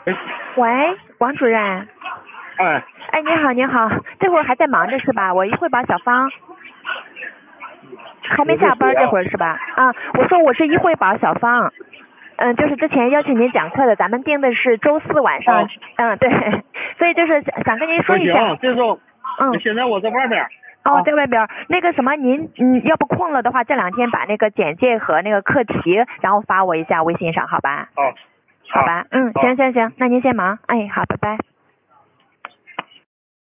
哎， 喂，王主任。 哎， 哎，你好，你好，这会儿还在忙着是吧？我一会儿把小芳还没下班这会儿是吧？啊，我说我是一会宝小芳，就是之前邀请您讲课的，咱们定的是周四晚上，对，所以就是想跟您说一下。 行，这时候，现在我在外边。 哦，在外边。那个什么，您要不空了的话，这2天把那个简介和那个课题，然后发我一下微信上，好吧？ 好。 好吧，行，那您先忙，哎，好，拜拜。